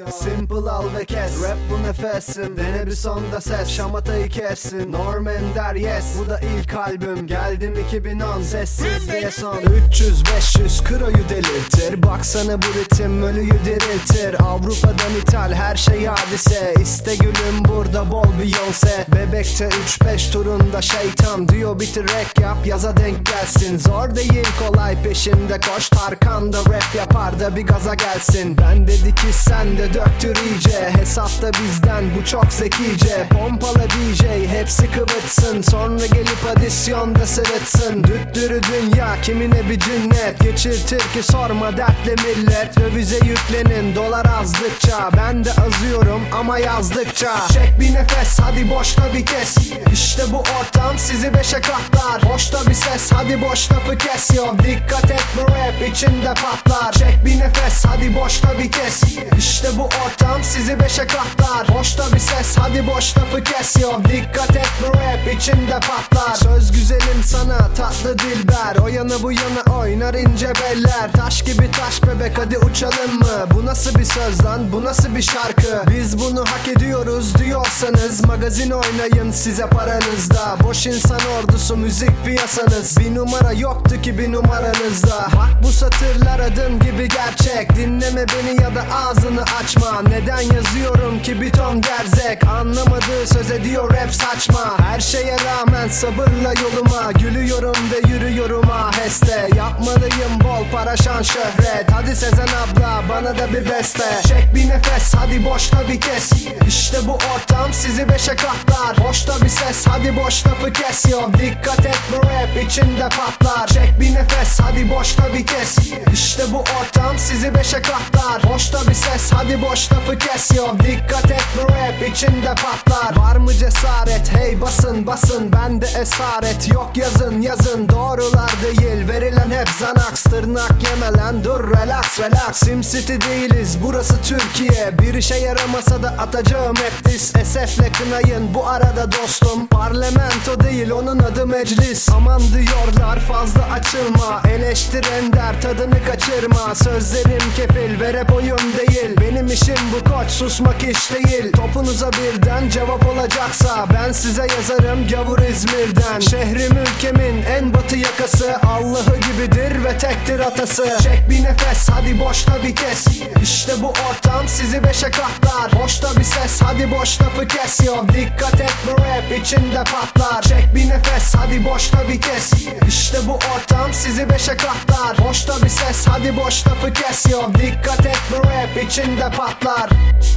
Simple al ve kes, rap bu nefesim. Dene bir sonda ses, şamatayı kessin. Norm Ender yes, bu da ilk albüm. Geldim 2010, sessiz diye son. 300-500 kroyu delirtir. Baksana bu ritim ölüyü diriltir. Avrupa'dan ithal her şey hadise. İste gülüm burada bol Beyoncé. Bebekte 3-5 turunda şeytan diyor bitir rap yap yaza denk gelsin. Zor değil kolay peşimde koş. Tarkan da rap yapar da bir gaza gelsin. Ben dedi ki sen de döktür iyice. Hesapta bizden bu çok zekice. Pompala DJ hepsi kıvıtsın. Sonra gelip adisyonda sırıtsın. Düttürü dünya kimine bir cinnet. Geçirtir ki sorma dertle millet. Dövize yüklenin dolar azdıkça. Ben de azıyorum ama yazdıkça. Çek bir nefes hadi boşta bir kes. İşte bu ortam sizi beşe katlar. Boşta bir ses hadi boş lafı kes yo. Dikkat et bu rap içinde patlar. Çek bir nefes hadi boşta bir kes. İşte bu ortam sizi beşe katlar. Boşta bir ses hadi boş lafı kes yo. Dikkat et bu rap içinde patlar. Söz güzelim sana tatlı dilber. O yana bu yana oynar ince beller. Taş gibi taş bebek hadi uçalım mı? Bu nasıl bir söz lan bu nasıl bir şarkı? Biz bunu hak ediyoruz diyorsanız magazin oynayın size paranızda. Boş insan ordusu müzik piyasanız. Bir numara yoktu ki bir numaranızda. Bak bu satırlar adım gibi gerçek. Dinleme beni ya da ağzını açma. Neden yazıyorum ki bir ton gerzek? Anlamadığı söz ediyor rap saçma. Her şeye rağmen sabırla yoluma. Gülüyorum ve yürüyorum aheste. Yapmalıyım bol para şan şöhret. Hadi Sezen abla bana da bir beste. Çek bir nefes hadi boşta bir kes. İşte bu ortam sizi beşe katlar. Boşta bir ses hadi boş lafı kes yo. Dikkat et bu rap içinde patlar. Çek bir nefes hadi boşta bir kes. İşte bu ortam sizi beşe katlar. Boşta bir ses hadi boş lafı kes yo. Dikkat et bu rap içinde patlar. Var mı cesaret hey basın basın. Bende esaret yok yazın yazın. Doğrular değil verilen hep Xanax. Tırnak yeme lan dur relax relax. SimCity değiliz burası Türkiye. Bir işe yaramasa da atacağım hep diss. Esefle kınayın bu arada dostum. Parlamento değil onun adı meclis. Aman diyorlar fazla açılma. Eleştir ender tadını kaçırma. Sözlerim kefil ve rap oyun değil. Benim işim bu koç susmak iş değil. Topunuza birden cevap olacaksa ben size yazarım gavur İzmir'den. Şehrim ülkemin en batı yakası. Allah'ı gibidir ve tektir atası. Çek bir nefes hadi boşta bir kes. İşte bu ortam sizi beşe katlar. Boşta bir ses hadi boş lafı kes yo. Dikkat et bu rap içinde patlar. Çek bir nefes hadi boşta bir kes. İşte bu ortam sizi beşe katlar. Boşta bir ses hadi boş lafı kes yo. Dikkat et bu rap içinde patlar.